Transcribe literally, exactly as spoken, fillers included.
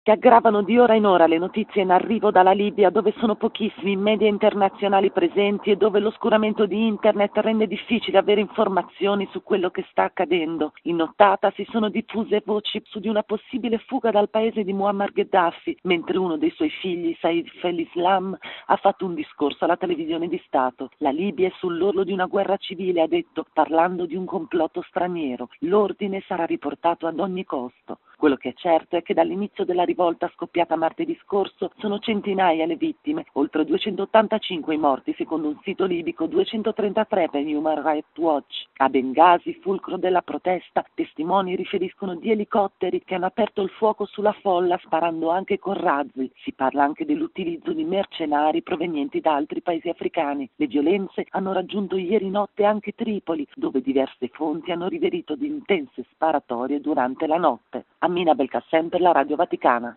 che aggravano di ora in ora le notizie in arrivo dalla Libia, dove sono pochissimi i media internazionali presenti e dove l'oscuramento di internet rende difficile avere informazioni su quello che sta accadendo. In nottata si sono diffuse voci su di una possibile fuga dal paese di Muammar Gheddafi, mentre uno dei suoi figli, Saif el-Islam, ha fatto un discorso alla televisione di Stato. La Libia è sull'orlo di una guerra civile, ha detto, parlando di un complotto straniero. L'ordine sarà riportato ad ogni costo. Quello che è certo è che dall'inizio della rivolta scoppiata martedì scorso sono centinaia le vittime, oltre duecentottantacinque i morti secondo un sito libico, duecentotrentatré per Human Rights Watch. A Bengasi, fulcro della protesta, testimoni riferiscono di elicotteri che hanno aperto il fuoco sulla folla sparando anche con razzi. Si parla anche dell'utilizzo di mercenari provenienti da altri paesi africani. Le violenze hanno raggiunto ieri notte anche Tripoli, dove diverse fonti hanno riferito di intense sparatorie durante la notte. Amina Belkacem per la Radio Vaticana.